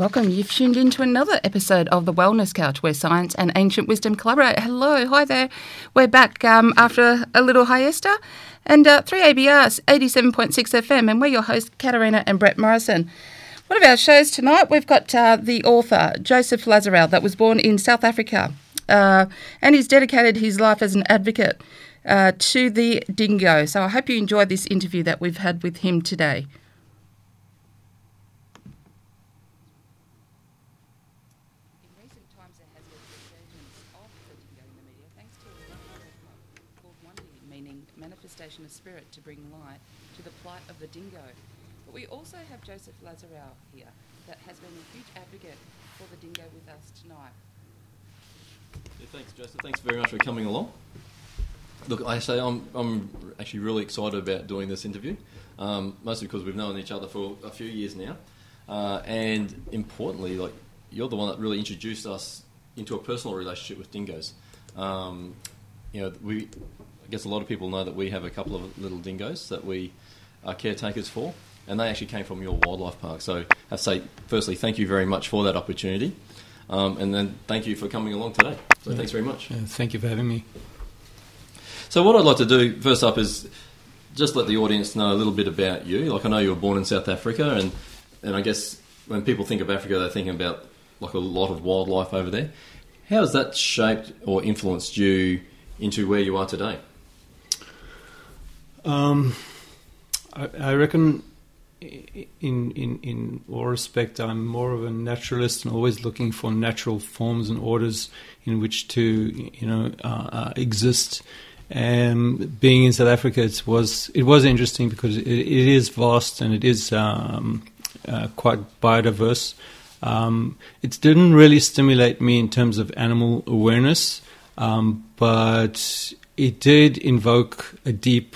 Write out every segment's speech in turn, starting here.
Welcome. You've tuned in to another episode of The Wellness Couch, where science and ancient wisdom collaborate. Hello, hi there. We're back after a little hiatus. And 3ABR 87.6 FM, and we're your hosts, Katarina and Brett Morrison. One of our shows tonight, we've got the author, Joseph Lazarow, that was born in South Africa. And he's dedicated his life as an advocate to the dingo. So I hope you enjoyed this interview that we've had with him today. Manifestation of spirit to bring light to the plight of the dingo. But we also have Joseph Lazarow here that has been a huge advocate for the dingo with us tonight. Yeah, thanks, Joseph. Thanks very much for coming along. Look, I say I'm actually really excited about doing this interview, mostly because we've known each other for a few years now, and importantly, like you're the one that really introduced us into a personal relationship with dingoes. I guess a lot of people know that we have a couple of little dingoes that we are caretakers for, and they actually came from your wildlife park. So I have to say, firstly, thank you very much for that opportunity, and then thank you for coming along today. So thanks very much. Thank you for having me. So what I'd like to do first up is just let the audience know a little bit about you. Like, I know you were born in South Africa, and I guess when people think of Africa, they're thinking about like a lot of wildlife over there. How has that shaped or influenced you into where you are today? I reckon in all respect I'm more of a naturalist and always looking for natural forms and orders in which to exist. And being in South Africa, it was interesting because it is vast and it is quite biodiverse. It didn't really stimulate me in terms of animal awareness, but it did invoke a deep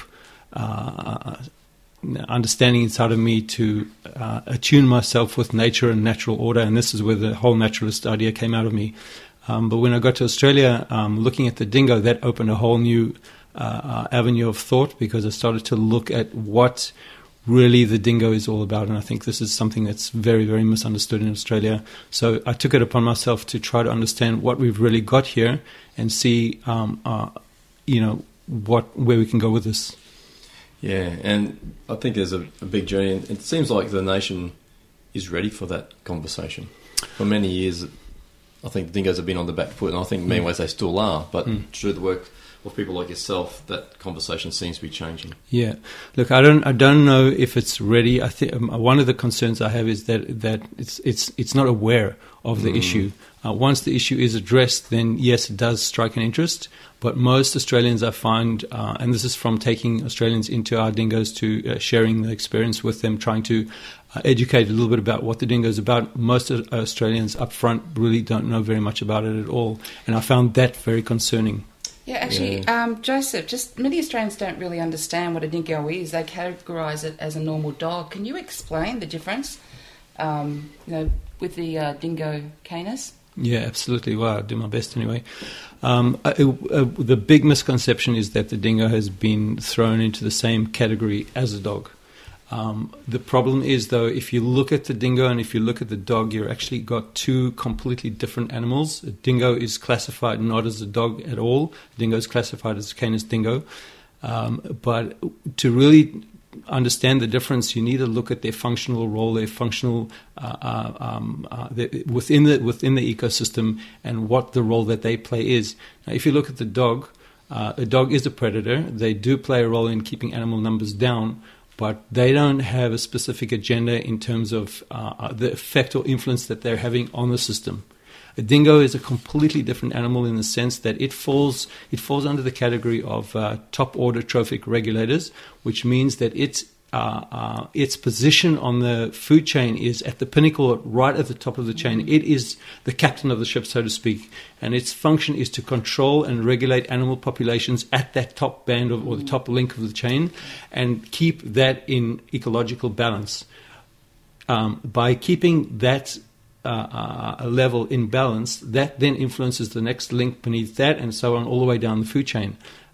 understanding inside of me to attune myself with nature and natural order, and this is where the whole naturalist idea came out of me. But when I got to Australia, looking at the dingo, that opened a whole new avenue of thought, because I started to look at what really the dingo is all about, and I think this is something that's very, very misunderstood in Australia. So I took it upon myself to try to understand what we've really got here and see, where we can go with this. Yeah, and I think there's a big journey, and it seems like the nation is ready for that conversation. For many years, I think dingoes have been on the back foot, and I think in many ways they still are, but through the work of people like yourself, that conversation seems to be changing. Yeah, look, I don't know if it's ready. I think one of the concerns I have is that it's not aware of the issue. Once the issue is addressed, then yes, it does strike an interest. But most Australians, I find, and this is from taking Australians into our dingoes to sharing the experience with them, trying to educate a little bit about what the dingo is about. Most Australians up front really don't know very much about it at all, and I found that very concerning. Yeah, actually, Joseph, just many Australians don't really understand what a dingo is. They categorise it as a normal dog. Can you explain the difference, with the dingo canis? Yeah, absolutely. Well, I'll do my best anyway. The big misconception is that the dingo has been thrown into the same category as a dog. The problem is, though, if you look at the dingo and if you look at the dog, you've actually got two completely different animals. A dingo is classified not as a dog at all. A dingo is classified as a canis dingo. But to really understand the difference, you need to look at their functional role, their functional within the ecosystem, and what the role that they play is. Now, if you look at the dog, a dog is a predator. They do play a role in keeping animal numbers down, but they don't have a specific agenda in terms of the effect or influence that they're having on the system. A dingo is a completely different animal in the sense that it falls under the category of top order trophic regulators, which means that its position on the food chain is at the pinnacle, right at the top of the chain. It is the captain of the ship, so to speak, and its function is to control and regulate animal populations at that top band or the top link of the chain, and keep that in ecological balance. By keeping that a level in balance, that then influences the next link beneath that, and so on, all the way down the food chain.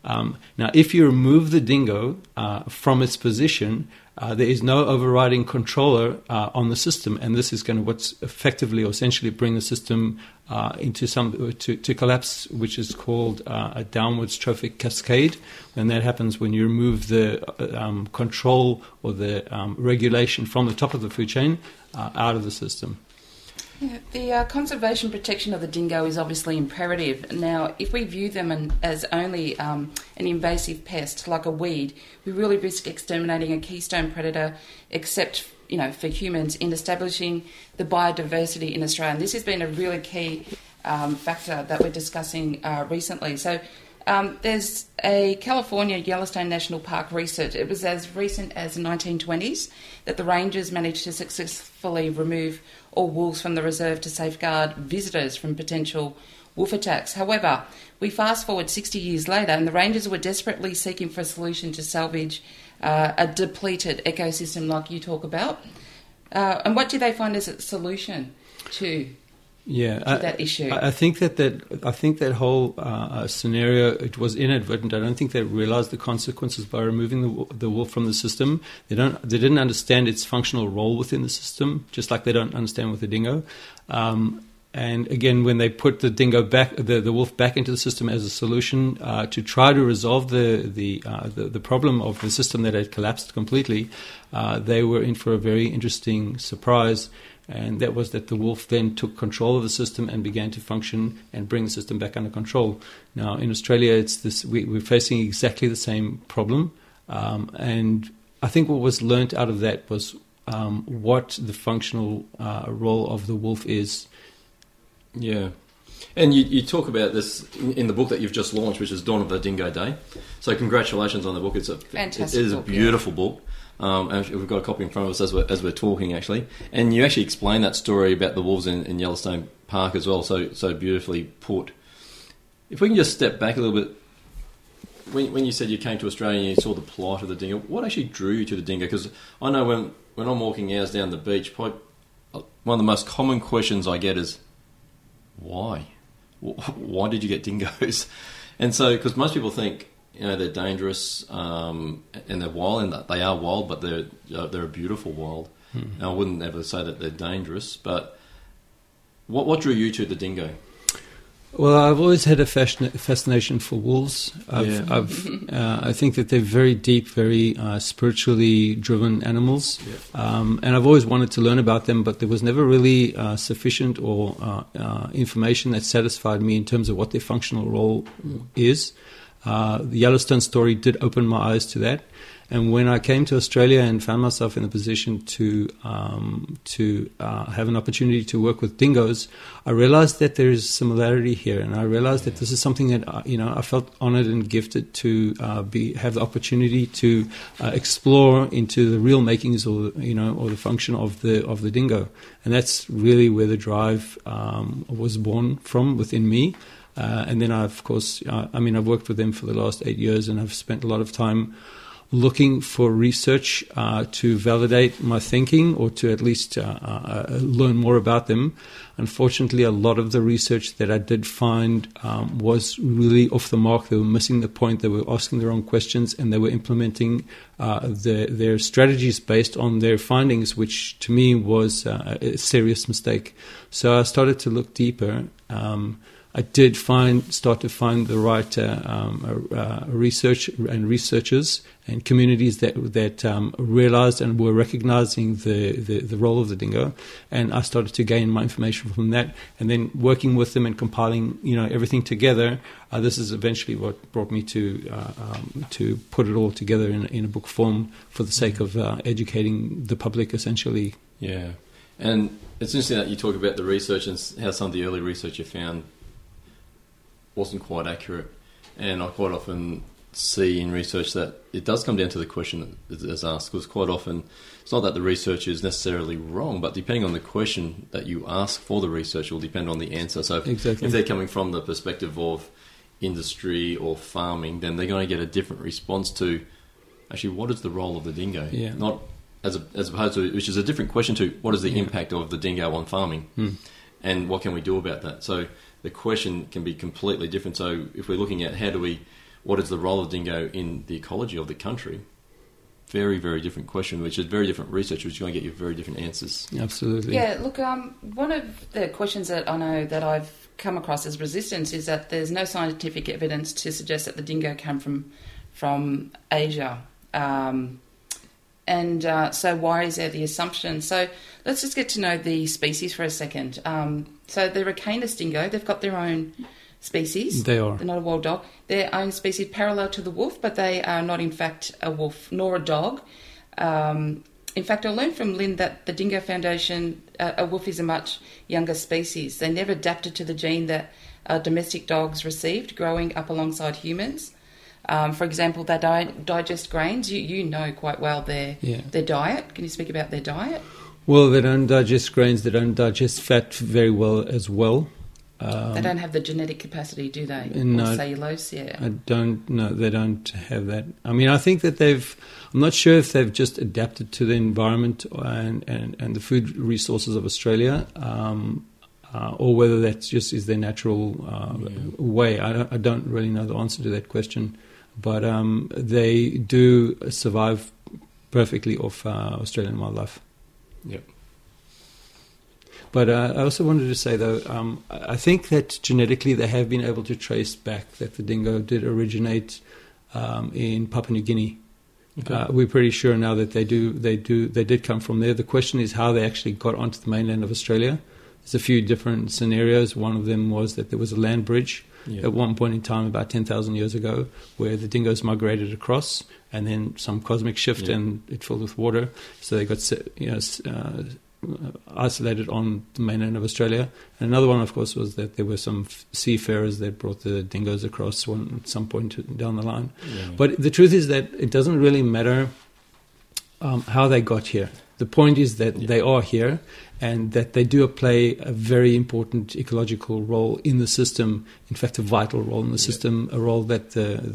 Now, if you remove the dingo from its position, there is no overriding controller on the system, and this is going to what's effectively or essentially bring the system into to collapse, which is called a downwards trophic cascade. And that happens when you remove the control or the regulation from the top of the food chain out of the system. Yeah, the conservation protection of the dingo is obviously imperative. Now, if we view them as only an invasive pest, like a weed, we really risk exterminating a keystone predator, except for humans, in establishing the biodiversity in Australia. And this has been a really key factor that we're discussing recently. So there's a California Yellowstone National Park research. It was as recent as the 1920s that the rangers managed to successfully remove all wolves from the reserve to safeguard visitors from potential wolf attacks. However, we fast forward 60 years later and the rangers were desperately seeking for a solution to salvage a depleted ecosystem like you talk about. And what do they find as a solution to that issue? I think that whole scenario, it was inadvertent. I don't think they realized the consequences by removing the wolf from the system. They didn't understand its functional role within the system, just like they don't understand with the dingo. And again, when they put the dingo back, the wolf back into the system as a solution to try to resolve the problem of the system that had collapsed completely, they were in for a very interesting surprise. And that was that the wolf then took control of the system and began to function and bring the system back under control. Now, in Australia, we're facing exactly the same problem. And I think what was learnt out of that was what the functional role of the wolf is. Yeah. And you talk about this in the book that you've just launched, which is Dawn of the Dingo Day. So congratulations on the book. Fantastic. It is a beautiful book. And we've got a copy in front of us as we're talking, actually. And you actually explain that story about the wolves in Yellowstone Park as well, so beautifully put. If we can just step back a little bit, when you said you came to Australia and you saw the plight of the dingo, what actually drew you to the dingo? Because I know when I'm walking hours down the beach, probably one of the most common questions I get is, why? Why did you get dingoes? And so, because most people think, they're dangerous and they're wild, and they are wild, but they're a beautiful wild. And I wouldn't ever say that they're dangerous. But what drew you to the dingo? Well, I've always had a fascination for wolves. I think that they're very deep, very spiritually driven animals, and I've always wanted to learn about them. But there was never really sufficient or information that satisfied me in terms of what their functional role is. The Yellowstone story did open my eyes to that, and when I came to Australia and found myself in the position to have an opportunity to work with dingoes, I realized that there is similarity here, and I realized that this is something that I felt honored and gifted to have the opportunity to explore into the real makings or the function of the dingo, and that's really where the drive was born from within me. And then I've worked with them for the last 8 years, and I've spent a lot of time looking for research to validate my thinking or to at least learn more about them. Unfortunately, a lot of the research that I did find was really off the mark. They were missing the point. They were asking the wrong questions, and they were implementing their strategies based on their findings, which to me was a serious mistake. So I started to look deeper. I did start to find the right research and researchers and communities that realized and were recognizing the role of the dingo, and I started to gain my information from that, and then working with them and compiling everything together. This is eventually what brought me to put it all together in a book form for the sake of educating the public, essentially. Yeah, and it's interesting that you talk about the research and how some of the early research you found wasn't quite accurate, and I quite often see in research that it does come down to the question that is asked, because quite often it's not that the research is necessarily wrong, but depending on the question that you ask for the research will depend on the answer. So if they're coming from the perspective of industry or farming, then they're going to get a different response to actually what is the role of the dingo, not as opposed to, which is a different question to what is the impact of the dingo on farming, and what can we do about that. So the question can be completely different. So if we're looking at what is the role of dingo in the ecology of the country? Very, very different question, which is very different research, which is going to get you very different answers. Absolutely. Yeah, look, one of the questions that I know that I've come across as resistance is that there's no scientific evidence to suggest that the dingo came from Asia. So why is there the assumption? So let's just get to know the species for a second. So the Canis dingo, they've got their own species. They are. They're not a wild dog. Their own species parallel to the wolf, but they are not in fact a wolf nor a dog. In fact, I learned from Lynn that the Dingo Foundation, a wolf is a much younger species. They never adapted to the gene that domestic dogs received growing up alongside humans. For example, they don't digest grains. You know quite well their diet. Can you speak about their diet? Well, they don't digest grains. They don't digest fat very well as well. They don't have the genetic capacity, do they? No, or cellulose, yeah. I don't know. They don't have that. I mean, I think that I'm not sure if they've just adapted to the environment and the food resources of Australia, or whether that just is their natural way. I don't really know the answer to that question. But they do survive perfectly off Australian wildlife. Yep. But I also wanted to say, though, I think that genetically they have been able to trace back that the dingo did originate in Papua New Guinea. Okay. We're pretty sure now that they did come from there. The question is how they actually got onto the mainland of Australia. There's a few different scenarios. One of them was that there was a land bridge at one point in time about 10,000 years ago where the dingoes migrated across, and then some cosmic shift and it filled with water. So they got isolated on the mainland of Australia. And another one, of course, was that there were some seafarers that brought the dingoes across at some point down the line. Yeah. But the truth is that it doesn't really matter how they got here. The point is that they are here, and that they do play a very important ecological role in the system. In fact, a vital role in the system, a role that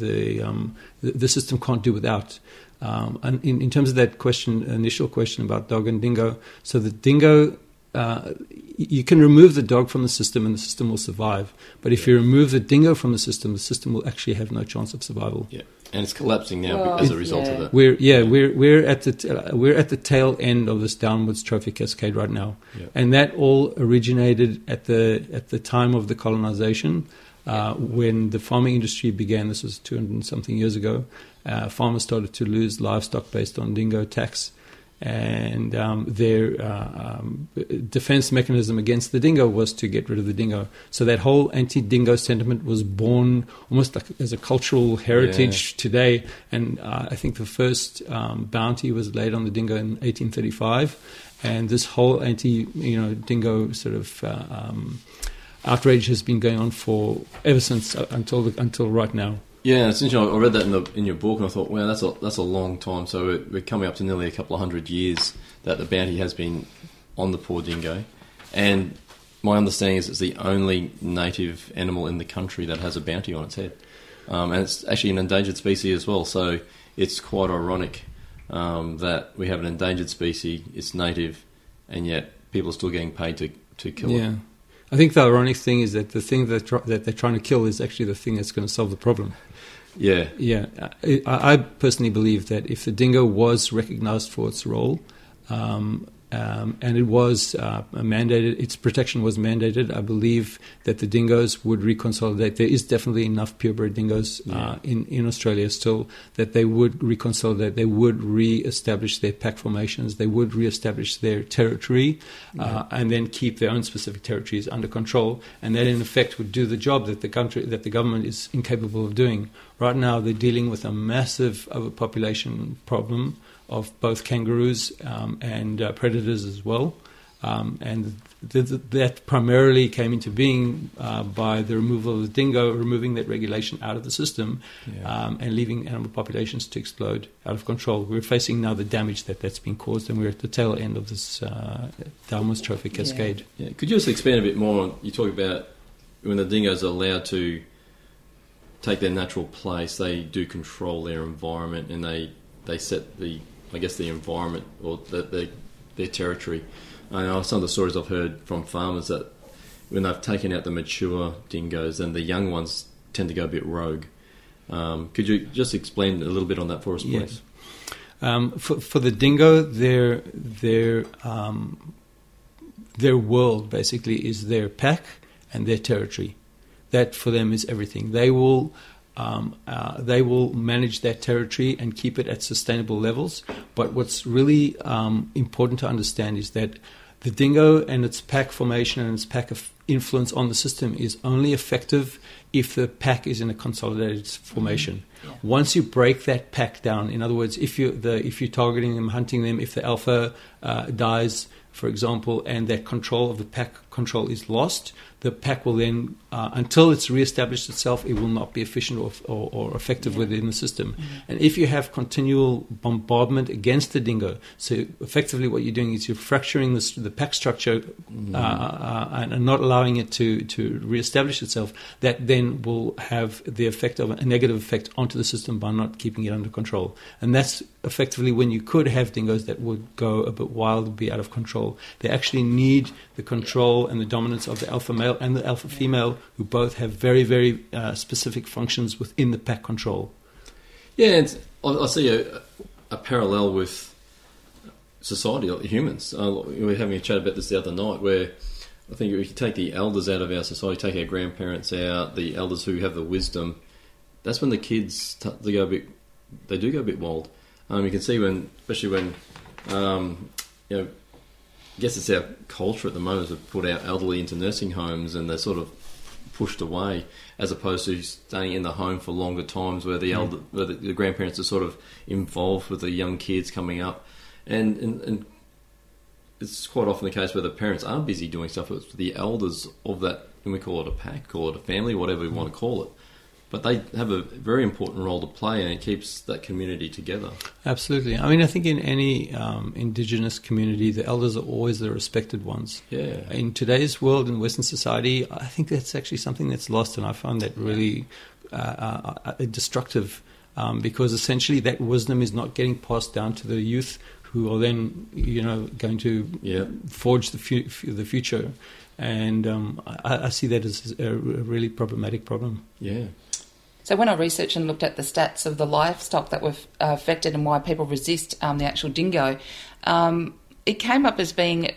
the system can't do without. And in terms of that initial question about dog and dingo, so the dingo, you can remove the dog from the system and the system will survive. But if you remove the dingo from the system will actually have no chance of survival. Yeah. And it's collapsing now as a result of that. We're at the tail end of this downwards trophic cascade right now, and that all originated at the time of the colonization, when the farming industry began. This was 200 and something years ago. Farmers started to lose livestock based on dingo attacks, and their defense mechanism against the dingo was to get rid of the dingo. So that whole anti-dingo sentiment was born almost like as a cultural heritage today. And I think the first bounty was laid on the dingo in 1835, and this whole anti-dingo sort of outrage has been going on for ever since until right now. Yeah, it's interesting. I read that in your book, and I thought, wow, that's a long time. So we're coming up to nearly a couple of 100 years that the bounty has been on the poor dingo. And my understanding is it's the only native animal in the country that has a bounty on its head. And it's actually an endangered species as well. So it's quite ironic that we have an endangered species, it's native, and yet people are still getting paid to kill it. I think the ironic thing is that the thing that they're trying to kill is actually the thing that's going to solve the problem. Yeah. I personally believe that if the dingo was recognized for its role, and it was mandated, its protection was mandated, I believe that the dingoes would reconsolidate. There is definitely enough purebred dingoes in Australia still that they would reconsolidate. They would re-establish their pack formations. They would re-establish their territory, and then keep their own specific territories under control. And that, in effect, would do the job that the government is incapable of doing. Right now, they're dealing with a massive overpopulation problem of both kangaroos and predators as well. And that primarily came into being by the removal of the dingo, removing that regulation out of the system, and leaving animal populations to explode out of control. We're facing now the damage that's been caused, and we're at the tail end of this downwards trophic cascade. Yeah. Could you just expand a bit more on, you talk about when the dingoes are allowed to take their natural place, they do control their environment, and they set the environment or their territory. I know some of the stories I've heard from farmers that when they've taken out the mature dingoes, then the young ones tend to go a bit rogue, Could you just explain a little bit on that for us, please? For the dingo, their world basically is their pack and their territory. That for them is everything. They will manage that territory and keep it at sustainable levels. But what's really important to understand is that the dingo and its pack formation and its pack of influence on the system is only effective if the pack is in a consolidated formation. Yeah. Once you break that pack down, in other words, if you're targeting them, hunting them, if the alpha dies, for example, and that control of the pack control is lost, the pack will then, until it's reestablished itself, it will not be efficient or effective within the system. Mm-hmm. And if you have continual bombardment against the dingo, so effectively what you're doing is you're fracturing the pack structure and not allowing it to reestablish itself, that then will have the effect of a negative effect onto the system by not keeping it under control. And that's effectively when you could have dingoes that would go a bit wild, be out of control. They actually need the control and the dominance of the alpha male and the alpha female, who both have very, very specific functions within the pack control. Yeah, and I see a parallel with society, humans. We were having a chat about this the other night, where I think if you take the elders out of our society, take our grandparents out, the elders who have the wisdom, that's when the kids they do go a bit wild. You can see especially when I guess it's our culture at the moment to put our elderly into nursing homes, and they're sort of pushed away, as opposed to staying in the home for longer times, where where the grandparents are sort of involved with the young kids coming up, and it's quite often the case where the parents are busy doing stuff with the elders of that, and we call it a pack, call it a family, whatever we want to call it. But they have a very important role to play, and it keeps that community together. Absolutely. I mean, I think in any indigenous community, the elders are always the respected ones. Yeah. In today's world, in Western society, I think that's actually something that's lost, and I find that really destructive, because essentially that wisdom is not getting passed down to the youth, who are then, going to forge the future. And I see that as a really problematic problem. Yeah. So when I researched and looked at the stats of the livestock that were affected and why people resist the actual dingo, it came up as being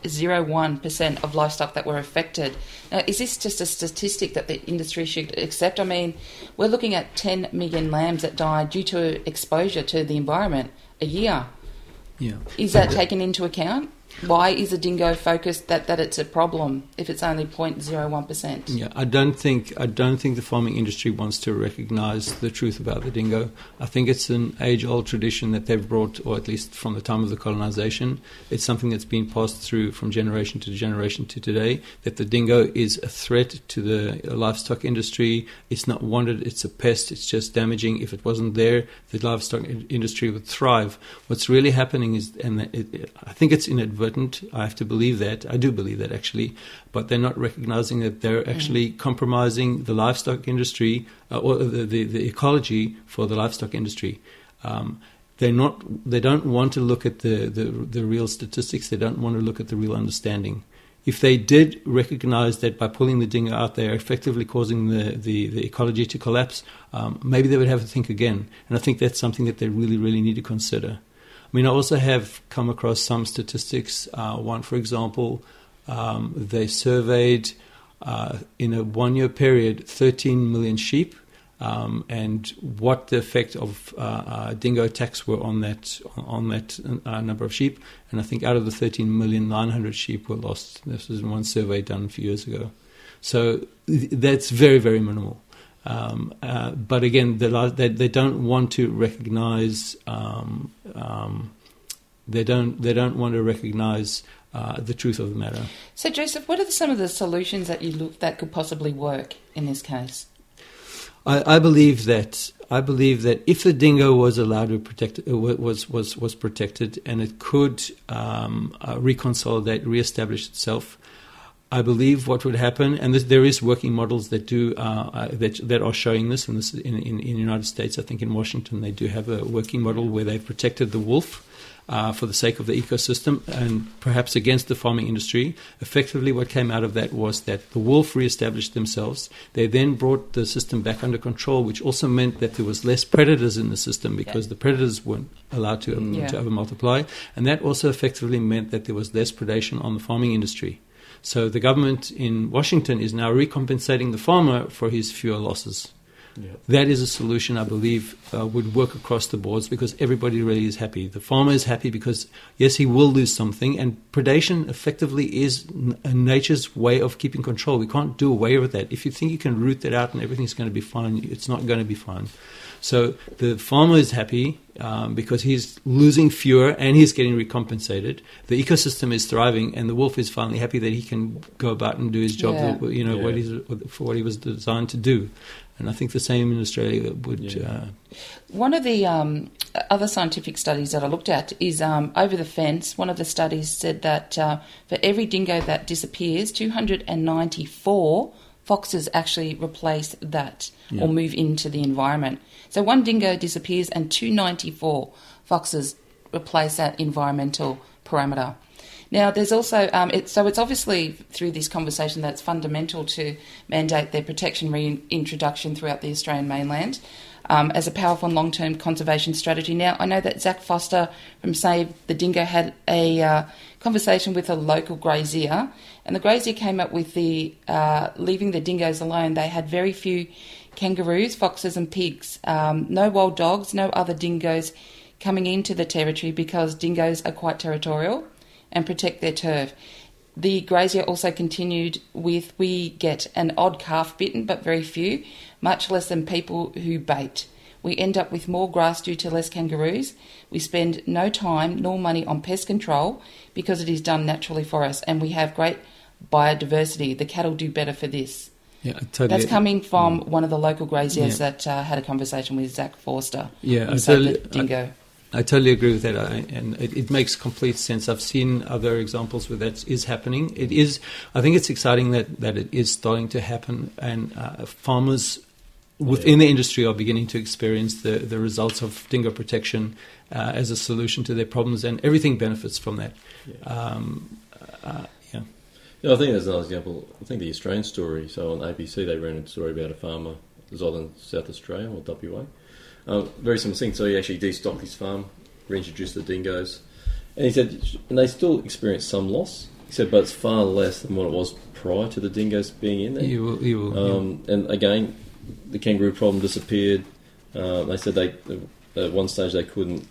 0.01% of livestock that were affected. Now, is this just a statistic that the industry should accept? I mean, we're looking at 10 million lambs that died due to exposure to the environment a year. Yeah. Is that taken into account? Why is a dingo focused that it's a problem if it's only 0.01%? Yeah, I don't think the farming industry wants to recognise the truth about the dingo. I think it's an age-old tradition that they've brought, or at least from the time of the colonisation. It's something that's been passed through from generation to generation to today, that the dingo is a threat to the livestock industry. It's not wanted, it's a pest, it's just damaging. If it wasn't there, the livestock industry would thrive. What's really happening is, and I think it's inadvertent, I have to believe that. I do believe that, actually. But they're not recognizing that they're actually compromising the livestock industry or the ecology for the livestock industry. They don't want to look at the real statistics. They don't want to look at the real understanding. If they did recognize that by pulling the dingo out, they're effectively causing the ecology to collapse, maybe they would have to think again. And I think that's something that they really, really need to consider. I mean, I also have come across some statistics. One, for example, they surveyed in a 1-year period 13 million sheep, and what the effect of dingo attacks were on that number of sheep. And I think out of the 13 million, 900 sheep were lost. This was one survey done a few years ago. So that's very, very minimal. But again, they don't want to recognise. They don't want to recognise the truth of the matter. So, Joseph, what are some of the solutions that you look that could possibly work in this case? I believe that if the dingo was allowed to protect, was protected, and it could reconsolidate, reestablish itself, I believe what would happen, and there is working models that do that are showing this, and this in the United States. I think in Washington they do have a working model where they've protected the wolf. for the sake of the ecosystem and perhaps against the farming industry. Effectively, what came out of that was that the wolf reestablished themselves. They then brought the system back under control, which also meant that there was less predators in the system because the predators weren't allowed to over-multiply. And that also effectively meant that there was less predation on the farming industry. So the government in Washington is now recompensating the farmer for his fewer losses. Yeah. That is a solution I believe would work across the boards because everybody really is happy. The farmer is happy because, yes, he will lose something, and predation effectively is nature's way of keeping control. We can't do away with that. If you think you can root that out and everything's going to be fine, it's not going to be fine. So the farmer is happy because he's losing fewer and he's getting recompensated. The ecosystem is thriving, and the wolf is finally happy that he can go about and do his job, for what he was designed to do. And I think the same in Australia would... One of the other scientific studies that I looked at is over the fence. One of the studies said that for every dingo that disappears, 294 foxes actually replace that or move into the environment. So one dingo disappears and 294 foxes replace that environmental parameter. Now, there's also, it's obviously through this conversation that's fundamental to mandate their protection reintroduction throughout the Australian mainland as a powerful and long-term conservation strategy. Now, I know that Zach Foster from Save the Dingo had a conversation with a local grazier, and the grazier came up with the leaving the dingoes alone. They had very few kangaroos, foxes and pigs, no wild dogs, no other dingoes coming into the territory because dingoes are quite territorial and protect their turf. The grazier also continued with, we get an odd calf bitten, but very few, much less than people who bait. We end up with more grass due to less kangaroos. We spend no time nor money on pest control because it is done naturally for us, and we have great biodiversity. The cattle do better for this. Yeah, totally. That's coming from one of the local graziers that had a conversation with Zach Forster. Yeah, Dingo. I totally agree with that, and it makes complete sense. I've seen other examples where that is happening. It is, I think it's exciting that it is starting to happen, and farmers within the industry are beginning to experience the results of dingo protection as a solution to their problems, and everything benefits from that. I think there's another example. I think the Australian story. So on ABC, they ran a story about a farmer who's either in South Australia or WA. Very similar thing. So he actually destocked his farm, reintroduced the dingoes, and he said, and they still experience some loss. He said, but it's far less than what it was prior to the dingoes being in there. You will. And again, the kangaroo problem disappeared. They said at one stage they couldn't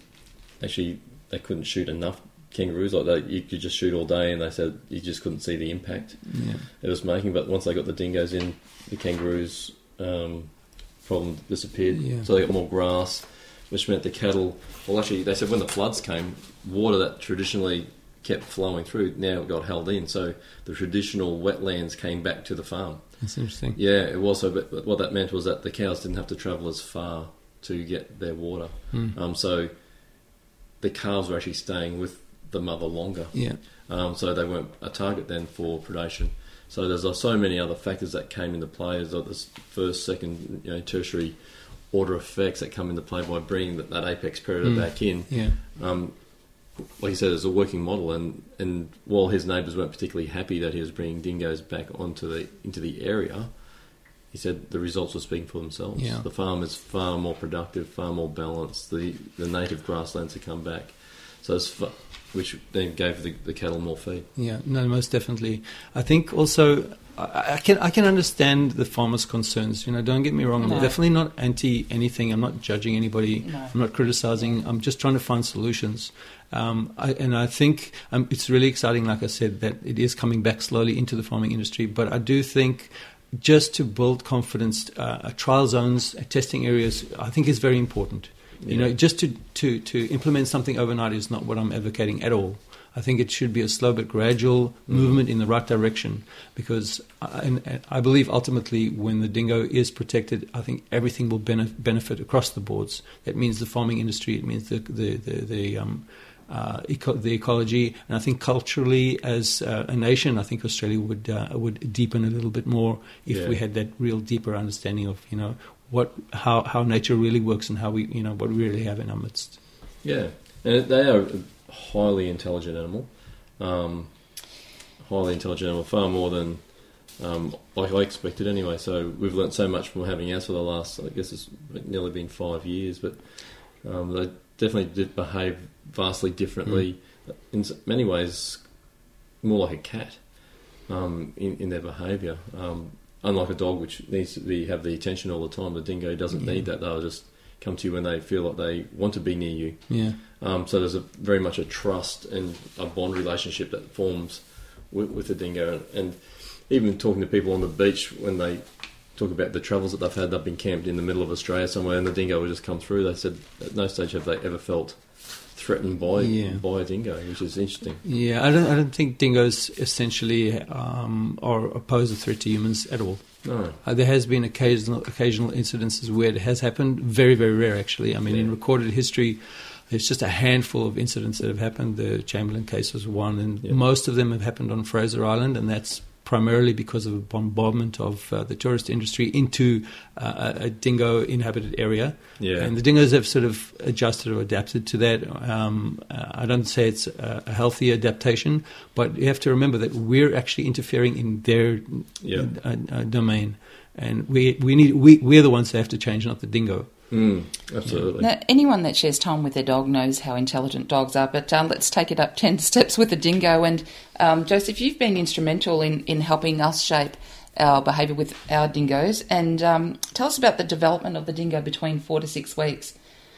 shoot enough kangaroos. You could just shoot all day, and they said you just couldn't see the impact it was making. But once they got the dingoes in, the kangaroos problem disappeared. So they got more grass, which meant the cattle. Well, actually, they said when the floods came, water that traditionally kept flowing through now got held in. So the traditional wetlands came back to the farm. That's interesting. Yeah, it was. So, but what that meant was that the cows didn't have to travel as far to get their water. So the calves were actually staying with the mother longer. Yeah. So they weren't a target then for predation. So there's so many other factors that came into play. There's this first, second, tertiary order effects that come into play by bringing that apex predator back in. Yeah. Like you said, it's a working model, and while his neighbours weren't particularly happy that he was bringing dingoes back into the area, he said the results were speaking for themselves. Yeah. The farm is far more productive, far more balanced. The native grasslands have come back, so which then gave the cattle more feed. Yeah, no, most definitely. I think also I can understand the farmers' concerns. Don't get me wrong. I'm definitely not anti anything. I'm not judging anybody. No. I'm not criticising. I'm just trying to find solutions. I think it's really exciting, like I said, that it is coming back slowly into the farming industry. But I do think just to build confidence, trial zones, testing areas, I think is very important. Just to implement something overnight is not what I'm advocating at all. I think it should be a slow but gradual movement in the right direction, because I believe ultimately when the dingo is protected, I think everything will benefit across the boards. That means the farming industry, it means the ecology, and I think culturally as a nation, I think Australia would deepen a little bit more if we had that real deeper understanding of how nature really works and how what we really have in our midst. Yeah, and they are highly intelligent animal. Far more than I expected anyway. So we've learnt so much from having ours for the last, I guess it's nearly been 5 years, but they definitely did behave vastly differently. In many ways, more like a cat in their behaviour. Unlike a dog, which needs to have the attention all the time, the dingo doesn't need that. They'll just come to you when they feel like they want to be near you. Yeah. So there's very much a trust and a bond relationship that forms with the dingo. And even talking to people on the beach when they talk about the travels that they've been camped in the middle of Australia somewhere, and the dingo would just come through. They said at no stage have they ever felt threatened by a dingo, which is interesting. Yeah, I don't think dingoes essentially pose a threat to humans at all. No. There has been occasional incidences where it has happened. Very, very rare, actually. I mean, in recorded history, there's just a handful of incidents that have happened. The Chamberlain case was one, and most of them have happened on Fraser Island, and that's primarily because of a bombardment of the tourist industry into a dingo-inhabited area. Yeah. And the dingoes have sort of adjusted or adapted to that. I don't say it's a healthy adaptation, but you have to remember that we're actually interfering in their domain. And we're the ones that have to change, not the dingo. Absolutely. Now, anyone that shares time with their dog knows how intelligent dogs are, but let's take it up 10 steps with the dingo. And Joseph, you've been instrumental in helping us shape our behaviour with our dingoes. And tell us about the development of the dingo between 4 to 6 weeks.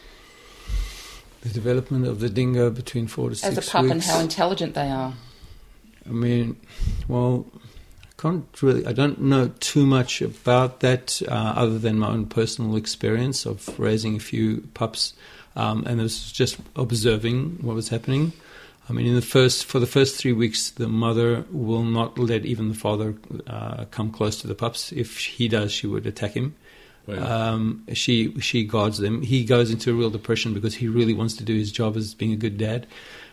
The development of the dingo between 4 to 6 weeks. As a pup and how intelligent they are. I mean, well, I don't know too much about that other than my own personal experience of raising a few pups, and it was just observing what was happening. I mean, for the first 3 weeks, the mother will not let even the father come close to the pups. If he does, she would attack him. Wow. She guards them. He goes into a real depression because he really wants to do his job as being a good dad.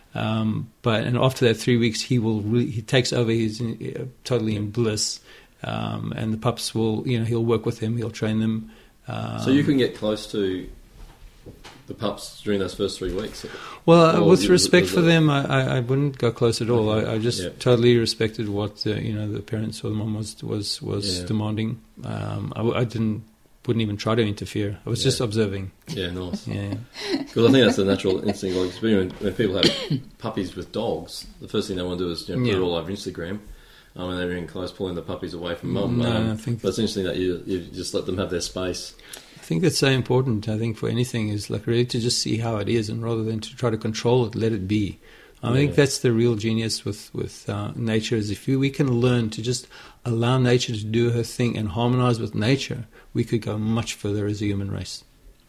And after that 3 weeks, he takes over. He's totally in bliss, and the pups will, he'll work with him. He'll train them. So you can get close to the pups during those first 3 weeks. Well, with respect for them, I wouldn't go close at all. I just totally respected what the parents or the mom was demanding. I wouldn't even try to interfere. I was just observing. Yeah, nice. Yeah. Because I think that's the natural instinct. Like, when people have puppies with dogs, the first thing they want to do is put it all over Instagram. And they're in close, pulling the puppies away from mum. I think but it's interesting that you just let them have their space. I think that's so important. I think for anything is like really to just see how it is, and rather than to try to control it, let it be. I think that's the real genius with nature, is if we can learn to just allow nature to do her thing and harmonise with nature, we could go much further as a human race.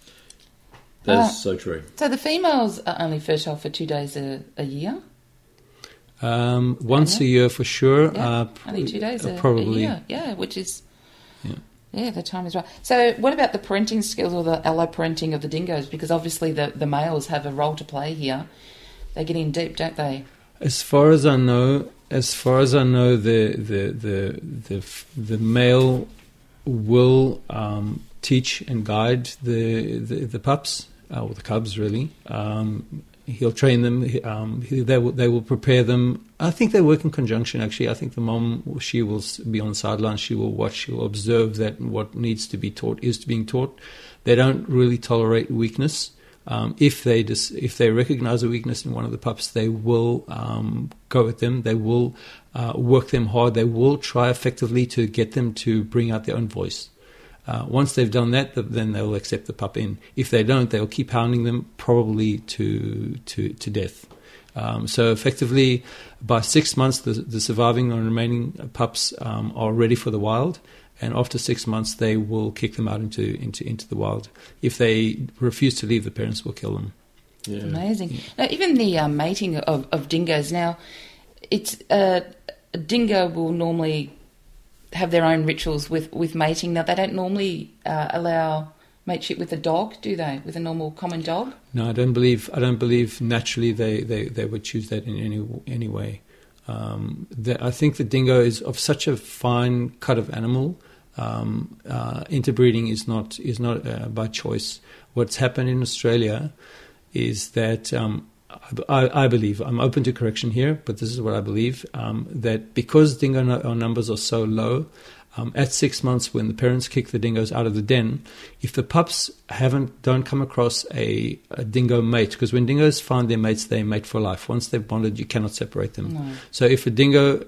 That is so true. So the females are only fertile for 2 days a year? Once a year for sure. Yeah, only 2 days probably. a year. Yeah, which is... Yeah, the time is right. So what about the parenting skills or the alloparenting of the dingoes? Because obviously the males have a role to play here. They get in deep, don't they? As far as I know, the male will teach and guide the pups or the cubs, really. He'll train them. They will prepare them. I think they work in conjunction. Actually, I think the mom, she will be on the sidelines. She will watch. She will observe that what needs to be taught is being taught. They don't really tolerate weakness. If they recognize a weakness in one of the pups, they will go at them. They will work them hard. They will try effectively to get them to bring out their own voice. Once they've done that, then they'll accept the pup in. If they don't, they'll keep hounding them, probably to death. So effectively, by 6 months, the surviving or remaining pups are ready for the wild. And after 6 months, they will kick them out into the wild. If they refuse to leave, the parents will kill them. Yeah. Amazing. Now, even the mating of dingoes. Now, it's a dingo will normally have their own rituals with mating. Now, they don't normally allow mateship with a dog, do they? With a normal common dog? No, I don't believe naturally they would choose that in any way. I think the dingo is of such a fine cut of animal. Interbreeding is not by choice. What's happened in Australia is that I believe, I'm open to correction here, but this is what I believe, that because dingo numbers are so low, at 6 months when the parents kick the dingoes out of the den, if the pups don't come across a dingo mate, because when dingoes find their mates, they mate for life. Once they've bonded, you cannot separate them. No. So if a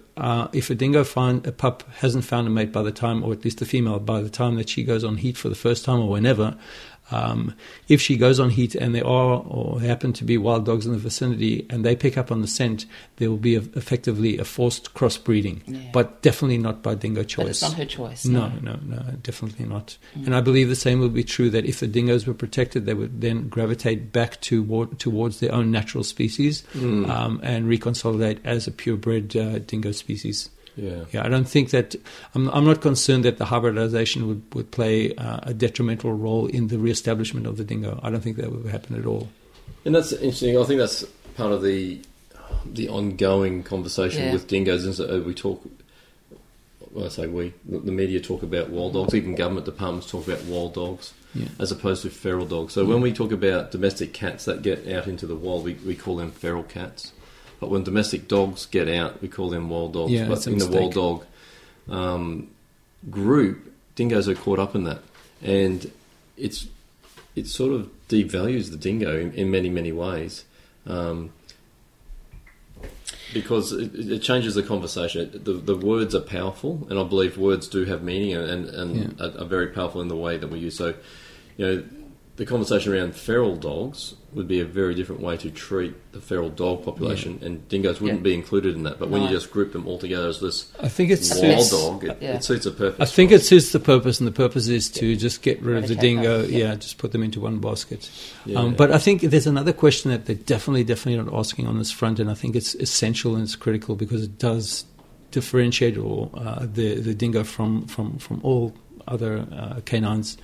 pup hasn't found a mate by the time, or at least a female, by the time that she goes on heat for the first time or whenever, if she goes on heat and there are or happen to be wild dogs in the vicinity and they pick up on the scent, there will be effectively a forced crossbreeding, but definitely not by dingo choice. But it's not her choice. No, definitely not. And I believe the same would be true, that if the dingoes were protected, they would then gravitate back towards their own natural species and reconsolidate as a purebred dingo species. Yeah. I don't think that I'm not concerned that the hybridization would play a detrimental role in the reestablishment of the dingo. I don't think that would happen at all. And that's interesting. I think that's part of the ongoing conversation with dingoes. Is that we talk. Well, I say the media talk about wild dogs. Even government departments talk about wild dogs as opposed to feral dogs. So when we talk about domestic cats that get out into the wild, we call them feral cats. But when domestic dogs get out, we call them wild dogs. Yeah, but in the wild dog group, dingoes are caught up in that, and it sort of devalues the dingo in many, many ways, because it changes the conversation. The words are powerful, and I believe words do have meaning and are very powerful in the way that we use. So, the conversation around feral dogs would be a very different way to treat the feral dog population, and dingoes wouldn't be included in that. But when you just group them all together as this wild dog, it suits a purpose. I think it suits the purpose, and the purpose is to just get rid of the dingo. Just put them into one basket. But I think there's another question that they're definitely not asking on this front, and I think it's essential and it's critical because it does differentiate the dingo from all other canines.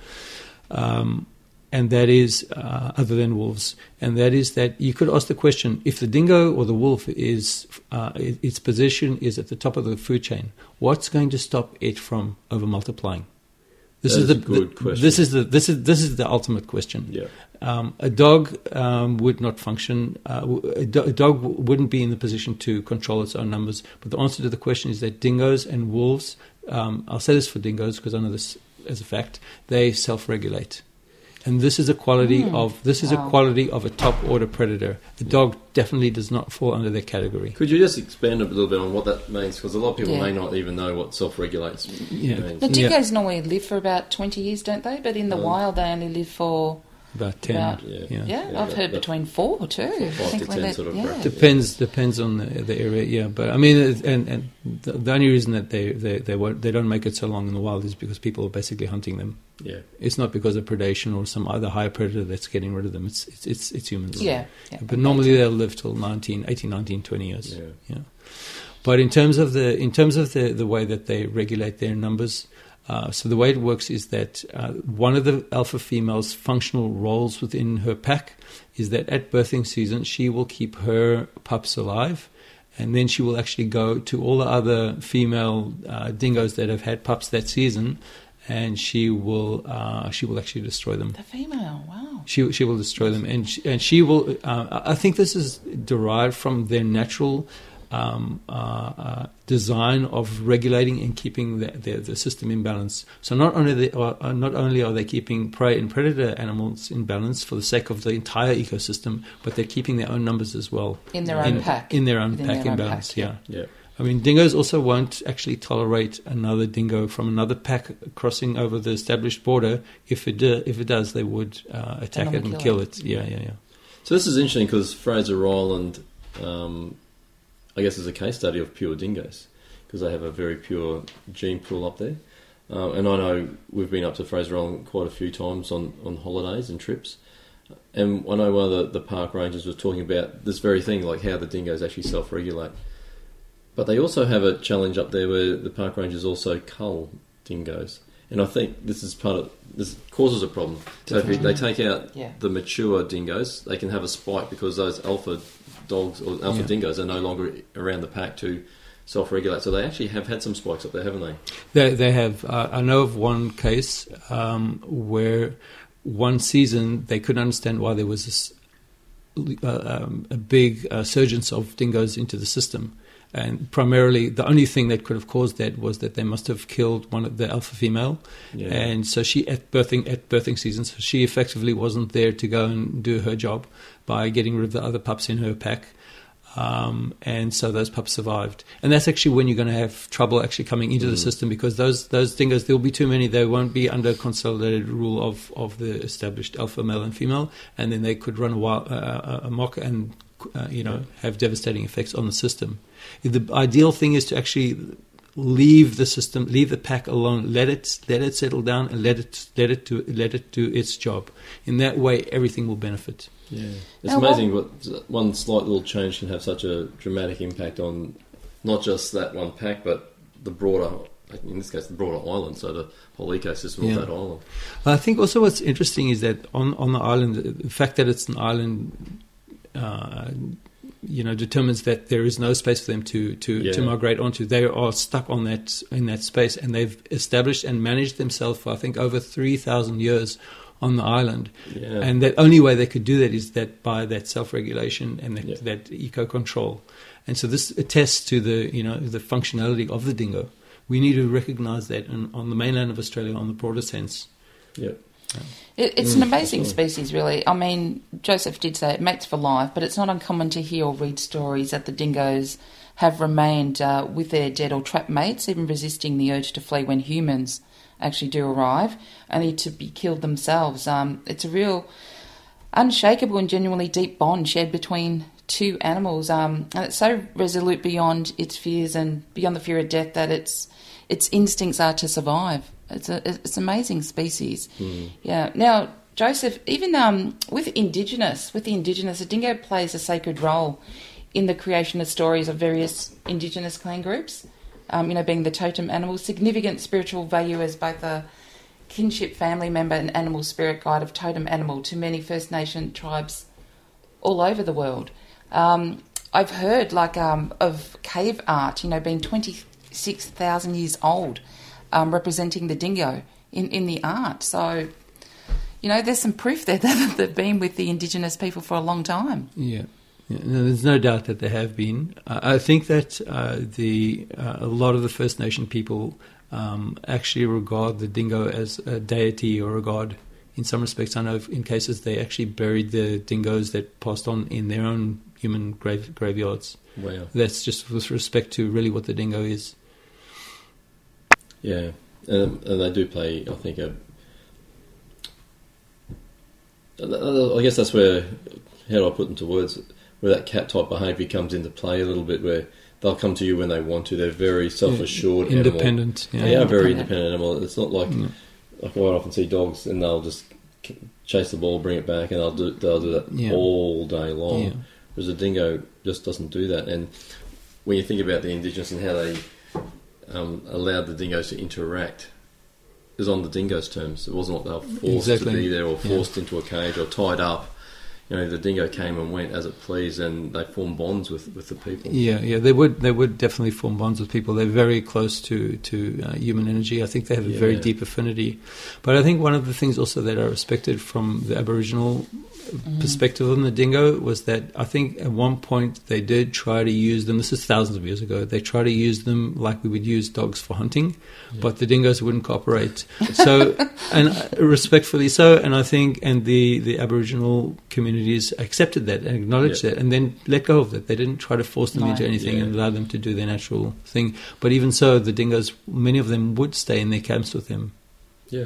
And that is, other than wolves, and that is that you could ask the question, if the dingo or the wolf is, its position is at the top of the food chain, what's going to stop it from over-multiplying? This is a good question. This is the ultimate question. Yeah. A dog would not function. A dog wouldn't be in the position to control its own numbers. But the answer to the question is that dingoes and wolves, I'll say this for dingoes because I know this as a fact, they self-regulate. And this is a quality of a top order predator. The dog definitely does not fall under that category. Could you just expand a little bit on what that means? Because a lot of people may not even know what self-regulates means. The dingoes normally live for about 20 years, don't they? But in the wild, they only live for about 10. I've heard between 4 or 2. 5 to 10 sort of bracket. Depends on the area. Yeah, but I mean, and the only reason that they don't make it so long in the wild is because people are basically hunting them. Yeah, it's not because of predation or some other higher predator that's getting rid of them. It's humans. Yeah. But normally they'll live till 18, 19, 20 years. Yeah. But in terms of the way that they regulate their numbers, so the way it works is that one of the alpha female's functional roles within her pack is that at birthing season she will keep her pups alive, and then she will actually go to all the other female dingoes that have had pups that season, and she will actually destroy them. The female, wow. She will destroy them, and she will. I think this is derived from their natural design of regulating and keeping the system in balance. So not only are they keeping prey and predator animals in balance for the sake of the entire ecosystem, but they're keeping their own numbers as well in their own pack. In their own pack in balance. Yeah. I mean, dingoes also won't actually tolerate another dingo from another pack crossing over the established border. If it does, they would attack it and kill it. Yeah. So this is interesting because Fraser Island, I guess, is a case study of pure dingoes because they have a very pure gene pool up there. And I know we've been up to Fraser Island quite a few times on holidays and trips. And I know one of the park rangers was talking about this very thing, like how the dingoes actually self-regulate. But they also have a challenge up there where the park rangers also cull dingoes. And I think this causes a problem. So if they take out the mature dingoes, they can have a spike because those alpha dogs or alpha dingoes are no longer around the pack to self-regulate. So they actually have had some spikes up there, haven't they? They have. I know of one case where one season they couldn't understand why there was this a big surgence of dingoes into the system. And primarily, the only thing that could have caused that was that they must have killed one of the alpha female, and so she at birthing season, so she effectively wasn't there to go and do her job by getting rid of the other pups in her pack, and so those pups survived. And that's actually when you're going to have trouble actually coming into the system, because those dingoes, there'll be too many. They won't be under consolidated rule of the established alpha male and female, and then they could run amok and have devastating effects on the system. The ideal thing is to actually leave the system, leave the pack alone, let it settle down, and let it do its job. In that way, everything will benefit. Yeah, it's amazing what one slight little change can have such a dramatic impact on not just that one pack, but the broader, in this case, the broader island, so the whole ecosystem of that island. I think also what's interesting is that on the island, the fact that it's an island, determines that there is no space for them to migrate onto. They are stuck in that space, and they've established and managed themselves for, I think, over 3,000 years on the island. Yeah. And the only way they could do that is that by that self-regulation and that eco-control. And so this attests to the functionality of the dingo. We need to recognise that on the mainland of Australia, on the broader sense. Yeah. It's an amazing species, really. I mean, Joseph did say it mates for life, but it's not uncommon to hear or read stories that the dingoes have remained with their dead or trapped mates, even resisting the urge to flee when humans actually do arrive, only to be killed themselves. It's a real unshakable and genuinely deep bond shared between two animals, and it's so resolute beyond its fears and beyond the fear of death that its instincts are to survive. It's an amazing species. Yeah. Now, Joseph, even with the Indigenous, the dingo plays a sacred role in the creation of stories of various Indigenous clan groups. Being the totem animal, significant spiritual value as both a kinship family member and animal spirit guide of totem animal to many First Nation tribes all over the world. I've heard of cave art, being 26,000 years old, representing the dingo in the art. So, there's some proof there that they've been with the Indigenous people for a long time. Yeah. No, there's no doubt that there have been. I think that a lot of the First Nation people actually regard the dingo as a deity or a god. In some respects, I know in cases they actually buried the dingoes that passed on in their own human graveyards. Wow. That's just with respect to really what the dingo is. Yeah, and they do play, I think, I guess that's where, how do I put into words, where that cat-type behaviour comes into play a little bit, where they'll come to you when they want to. They're very self-assured independent. Animal. Yeah. They are very independent animal. It's not like I quite often see dogs and they'll just chase the ball, bring it back, and they'll do that all day long. Yeah. Whereas a dingo just doesn't do that. And when you think about the Indigenous and how they allowed the dingoes to interact, it was on the dingoes' terms. It wasn't like they were forced to be there or forced into a cage or tied up. The dingo came and went as it pleased, and they formed bonds with the people. Yeah, they would definitely form bonds with people. They're very close to human energy. I think they have a very deep affinity. But I think one of the things also that I respected from the Aboriginal perspective on the dingo was that I think at one point they did try to use them. This is thousands of years ago. They tried to use them like we would use dogs for hunting, but the dingoes wouldn't cooperate. So, and respectfully so, and I think the Aboriginal communities accepted that and acknowledged that, and then let go of it. They didn't try to force them into anything and allow them to do their natural thing. But even so, the dingoes, many of them would stay in their camps with them. Yeah,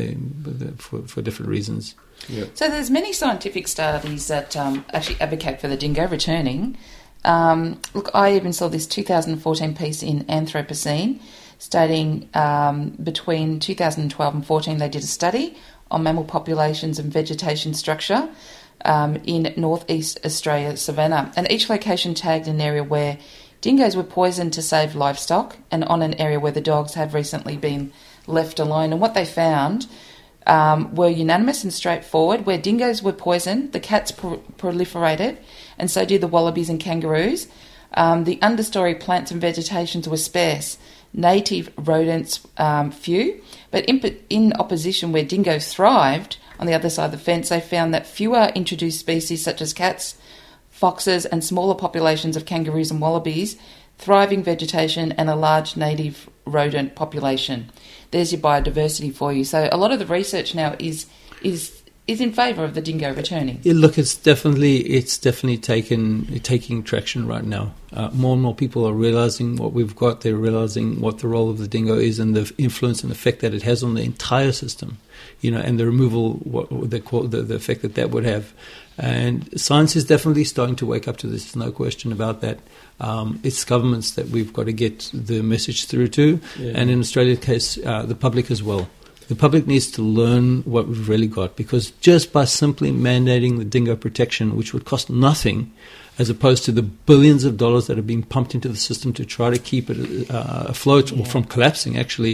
for different reasons. Yeah. So there's many scientific studies that actually advocate for the dingo returning. Look, I even saw this 2014 piece in Anthropocene stating between 2012 and 14 they did a study on mammal populations and vegetation structure in northeast Australia savanna, and each location tagged an area where dingoes were poisoned to save livestock and on an area where the dogs have recently been left alone. And what they found were unanimous and straightforward. Where dingoes were poisoned, the cats proliferated, and so did the wallabies and kangaroos. The understory plants and vegetations were sparse. Native rodents few, but in opposition, where dingoes thrived, on the other side of the fence, they found that fewer introduced species such as cats, foxes and smaller populations of kangaroos and wallabies, thriving vegetation and a large native rodent population. There's your biodiversity for you. So a lot of the research now is in favour of the dingo returning. Yeah, look, it's definitely taking traction right now. More and more people are realising what we've got. They're realising what the role of the dingo is and the influence and effect that it has on the entire system, and the removal, what they call the effect that would have. And science is definitely starting to wake up to this. There's no question about that. It's governments that we've got to get the message through to, and in Australia's case, the public as well. The public needs to learn what we've really got, because just by simply mandating the dingo protection, which would cost nothing, as opposed to the billions of dollars that are being pumped into the system to try to keep it afloat or from collapsing, actually,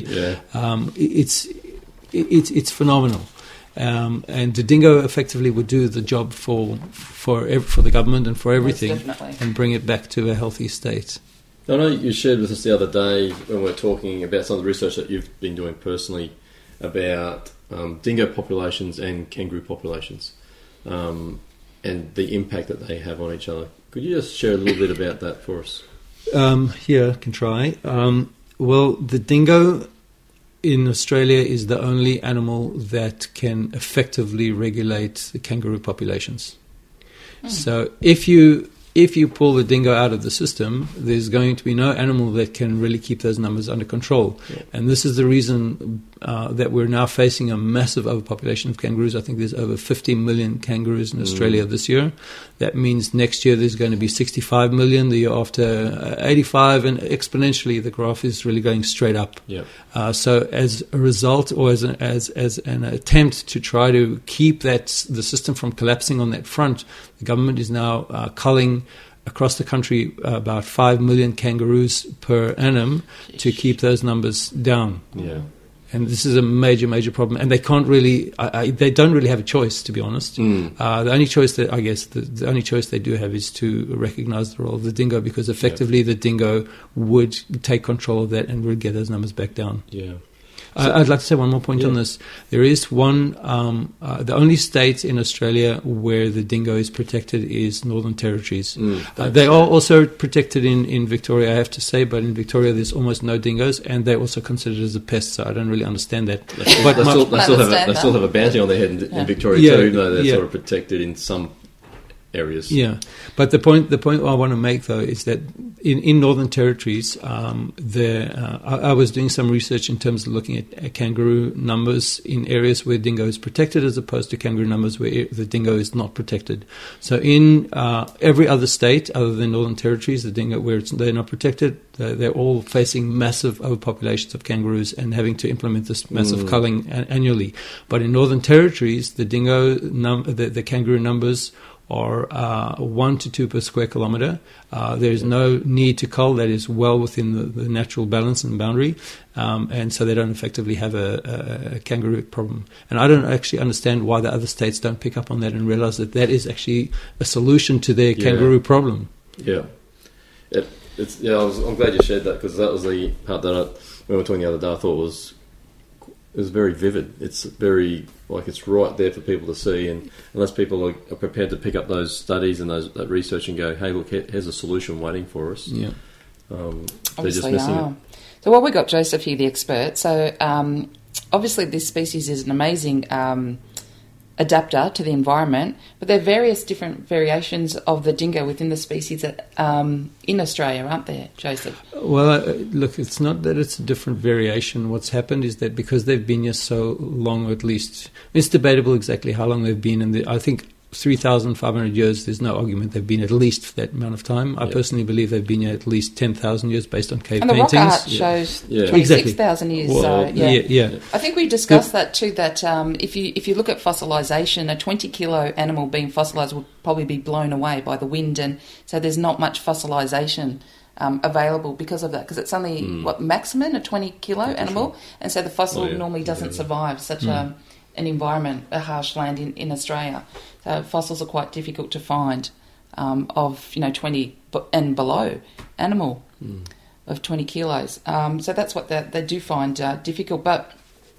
it's phenomenal. And the dingo effectively would do the job for the government and for everything, and bring it back to a healthy state. I know you shared with us the other day when we were talking about some of the research that you've been doing personally about dingo populations and kangaroo populations, and the impact that they have on each other. Could you just share a little bit about that for us? Yeah, I can try. Well, the dingo in Australia is the only animal that can effectively regulate the kangaroo populations. So if you pull the dingo out of the system, there's going to be no animal that can really keep those numbers under control. Yeah. And this is the reason that we're now facing a massive overpopulation of kangaroos. I think there's over 50 million kangaroos in Australia this year. That means next year there's going to be 65 million, the year after 85, and exponentially the graph is really going straight up. Yeah. So as a result, or as an attempt to try to keep the system from collapsing on that front, the government is now culling across the country about 5 million kangaroos per annum to keep those numbers down. Yeah. And this is a major, major problem. And they can't really, they don't really have a choice, to be honest. The only choice that, I guess, the only choice they do have is to recognise the role of the dingo, because effectively the dingo would take control of that and would get those numbers back down. Yeah. I'd like to say one more point on this. There is one, the only state in Australia where the dingo is protected is Northern Territories. They are also protected in Victoria, I have to say, but in Victoria there's almost no dingoes, and they're also considered as a pest, so I don't really understand that. They still have a bounty on their head in Victoria too, even though they're sort of protected in some areas. Yeah, but the point I want to make though is that in Northern Territories, I was doing some research in terms of looking at kangaroo numbers in areas where dingo is protected, as opposed to kangaroo numbers where the dingo is not protected. So in every other state other than Northern Territories, the dingo where they're not protected, they're all facing massive overpopulations of kangaroos and having to implement this massive culling annually. But in Northern Territories, the dingo the kangaroo numbers are 1 to 2 per square kilometre. There is no need to cull. That is well within the natural balance and boundary, and so they don't effectively have a kangaroo problem. And I don't actually understand why the other states don't pick up on that and realise that is actually a solution to their kangaroo problem. Yeah. I'm glad you shared that, because that was the part that when we were talking the other day, I thought was very vivid. It's very, it's right there for people to see, and unless people are prepared to pick up those studies and that research and go, hey, look, here's a solution waiting for us. Yeah. They're just missing it. So while we got Joseph here, the expert, so obviously this species is an amazing adapter to the environment, but there are various different variations of the dingo within the species that, in Australia, aren't there, Joseph? Well, look, it's not that it's a different variation. What's happened is that because they've been here so long, or at least it's debatable exactly how long they've been, and I think 3,500 years, there's no argument they've been at least for that amount of time. I personally believe they've been here at least 10,000 years based on cave paintings. And the rock art shows 26,000 years. Well, so, I think we discussed that too, that if you look at fossilisation, a 20-kilo animal being fossilised will probably be blown away by the wind, and so there's not much fossilisation available because of that, because it's only, maximum a 20-kilo animal, and so the fossil normally doesn't survive such an environment, a harsh land in Australia. So fossils are quite difficult to find of 20 and below animal of 20 kilos. So that's what they do find difficult. But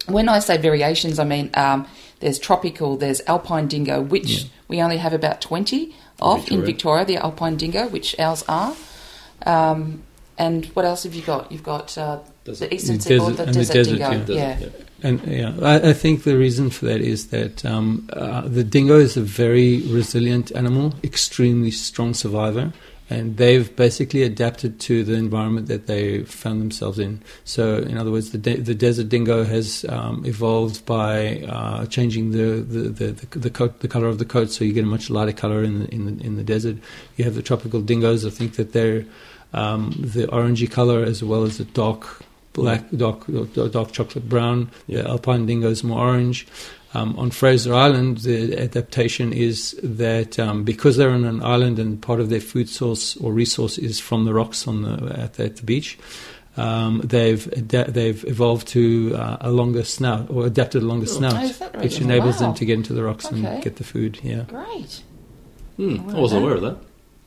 when I say variations, I mean there's tropical, there's alpine dingo, which we only have about 20 of in Victoria, the alpine dingo, which ours are. And what else have you got? You've got the eastern seaboard, the desert dingo. Yeah. And I think the reason for that is that the dingo is a very resilient animal, extremely strong survivor, and they've basically adapted to the environment that they found themselves in. So, in other words, the desert dingo has evolved by changing the color of the coat, so you get a much lighter color in the desert. You have the tropical dingoes. I think that they're the orangey color as well as the dark chocolate brown. Yeah. The alpine dingo is more orange. On Fraser Island, the adaptation is that because they're on an island and part of their food source or resource is from the rocks at the beach, they've evolved to a longer snout, or adapted a longer snout, which enables them to get into the rocks and get the food. Yeah, great. I wasn't aware of that.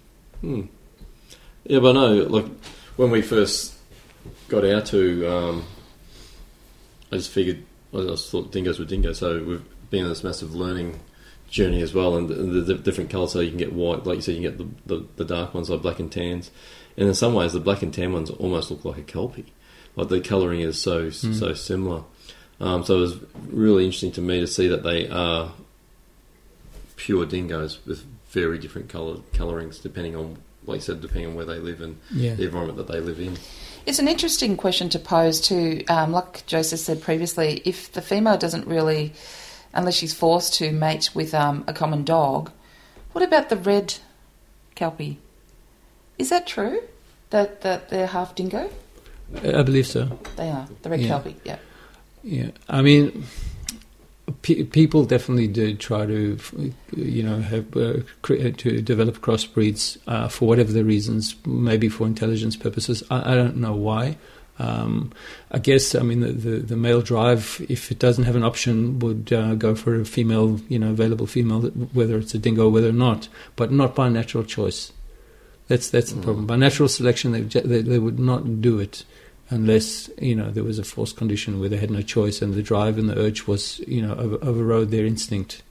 Yeah, but I know, like when we first got our two, I just thought dingoes were dingoes, so we've been on this massive learning journey as well, and the different colours, so you can get white, like you said, you can get the dark ones like black and tans, and in some ways the black and tan ones almost look like a kelpie, like the colouring is so similar. So it was really interesting to me to see that they are pure dingoes with very different colourings depending on, like you said, depending on where they live and the environment that they live in. It's an interesting question to pose too. Like Joseph said previously, if the female doesn't really, unless she's forced to mate with a common dog, what about the red kelpie? Is that true, that they're half dingo? I believe so. They are, the red kelpie, yeah. Yeah, I mean, people definitely do try to, have to develop crossbreeds for whatever the reasons, maybe for intelligence purposes. I don't know why. I guess, I mean, the male drive, if it doesn't have an option, would go for a female, available female, whether it's a dingo or whether or not, but not by natural choice. That's the problem. By natural selection, they would not do it unless, there was a forced condition where they had no choice and the drive and the urge was, overrode their instinct.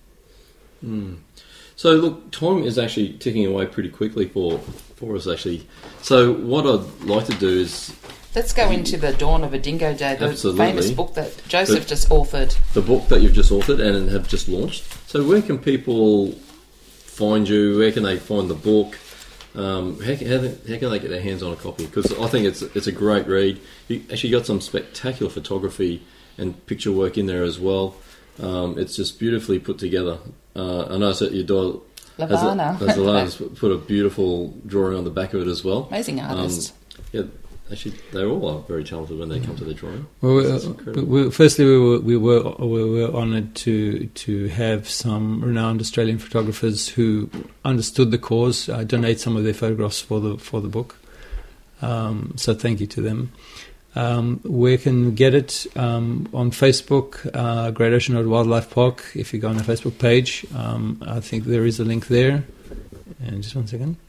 So, look, time is actually ticking away pretty quickly for us, actually. So what I'd like to do is... Let's go into The Dawn of a Dingo Day, the famous book that Joseph just authored. The book that you've just authored and have just launched. So where can people find you? Where can they find the book? How can they get their hands on a copy? Because I think it's a great read. You actually got some spectacular photography and picture work in there as well. It's just beautifully put together. I noticed that your daughter has put a beautiful drawing on the back of it as well. Amazing artist. Actually, they all are very talented when they come to their drawing. Well, firstly, we were honoured to have some renowned Australian photographers who understood the cause donate some of their photographs for the book. So thank you to them. We can get it on Facebook, Great Ocean Road Wildlife Park. If you go on our Facebook page, I think there is a link there. And just one second.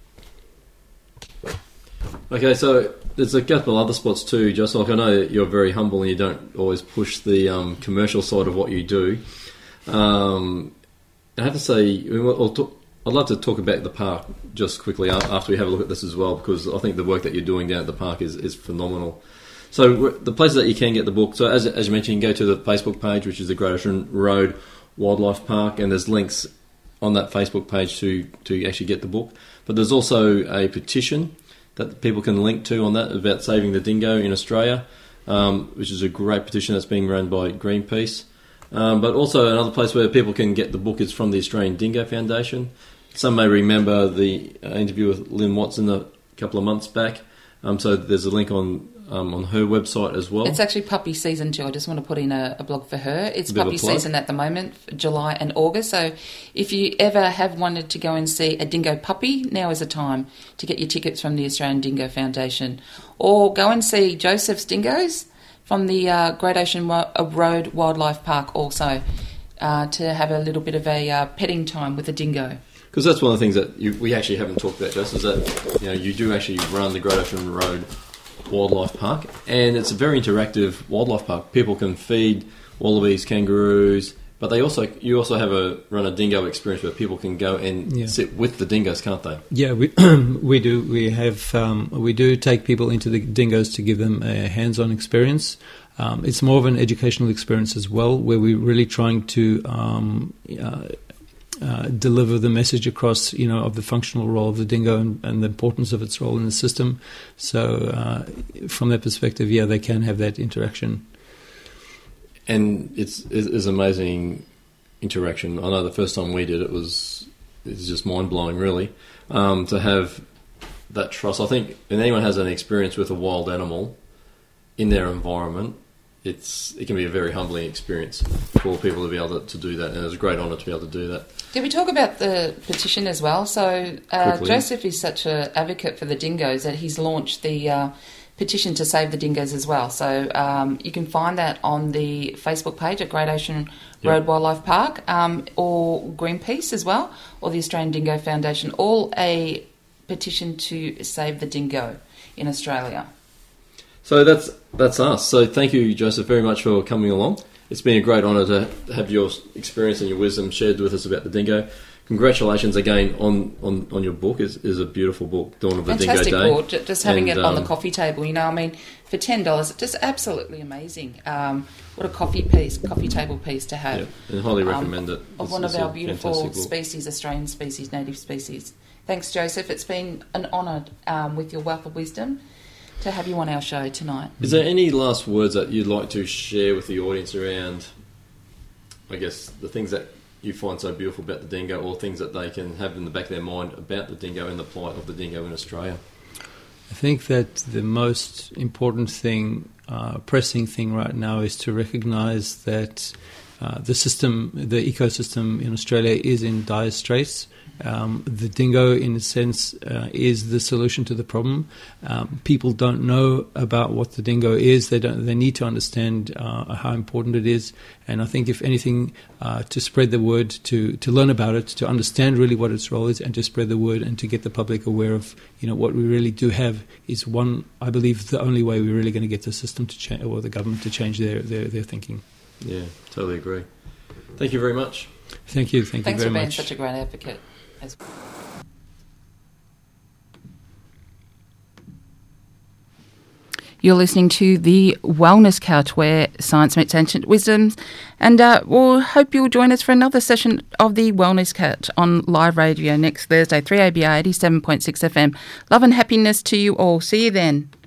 Okay, so there's a couple other spots too, just like I know you're very humble and you don't always push the commercial side of what you do. I have to say, I'd love to talk about the park just quickly after we have a look at this as well, because I think the work that you're doing down at the park is phenomenal. So the places that you can get the book, so as you mentioned, you can go to the Facebook page, which is the Great Ocean Road Wildlife Park, and there's links on that Facebook page to actually get the book. But there's also a petition that people can link to on that about saving the dingo in Australia, which is a great petition that's being run by Greenpeace. But also another place where people can get the book is from the Australian Dingo Foundation. Some may remember the interview with Lynn Watson a couple of months back. So there's a link on her website as well. It's actually puppy season too. I just want to put in a blog for her. It's puppy season at the moment, July and August. So if you ever have wanted to go and see a dingo puppy, now is the time to get your tickets from the Australian Dingo Foundation. Or go and see Joseph's dingoes from the Great Ocean Road Wildlife Park also, to have a little bit of a petting time with a dingo. Because that's one of the things that we actually haven't talked about, Jess, is that you do actually run the Great Ocean Road Wildlife Park, and it's a very interactive wildlife park. People can feed wallabies, kangaroos, but you also run a dingo experience where people can go and sit with the dingoes, can't they? Yeah, we we do. We do take people into the dingoes to give them a hands-on experience. It's more of an educational experience as well, where we're really trying to deliver the message across, of the functional role of the dingo and the importance of its role in the system. So from that perspective, they can have that interaction. And it's amazing interaction. I know the first time we did it's just mind-blowing, really, to have that trust. I think when anyone has an experience with a wild animal in their environment, it can be a very humbling experience for people to be able to do that, and it's a great honour to be able to do that. Did we talk about the petition as well? So Joseph is such an advocate for the dingoes that he's launched the petition to save the dingoes as well. So you can find that on the Facebook page at Great Ocean Road Wildlife Park, or Greenpeace as well, or the Australian Dingo Foundation, all a petition to save the dingo in Australia. So that's us. So thank you, Joseph, very much for coming along. It's been a great honour to have your experience and your wisdom shared with us about the dingo. Congratulations again on your book. Is a beautiful book, Dawn of the Dingo Day. Fantastic book. Just having it on the coffee table, for $10, it's just absolutely amazing. What a coffee table piece to have. Yeah, and highly recommend it. Of one of our beautiful species, Australian species, native species. Thanks, Joseph. It's been an honour with your wealth of wisdom to have you on our show tonight. Is there any last words that you'd like to share with the audience around, I guess, the things that you find so beautiful about the dingo, or things that they can have in the back of their mind about the dingo and the plight of the dingo in Australia? I think that the most important thing, pressing thing right now, is to recognise that the ecosystem in Australia is in dire straits. The dingo, in a sense, is the solution to the problem. People don't know about what the dingo is. They need to understand how important it is. And I think, if anything, to spread the word, to learn about it, to understand really what its role is, and to spread the word and to get the public aware of, what we really do have is I believe, the only way we're really going to get the system to change, or the government to change their thinking. Yeah, totally agree. Thank you very much. Thank you. Thanks you very much. Thanks for being such a great advocate. You're listening to the Wellness Couch, where science meets ancient wisdoms, and we'll hope you'll join us for another session of the Wellness Couch on live radio next Thursday, 3ABR 87.6 FM. Love and happiness to you all. See you then.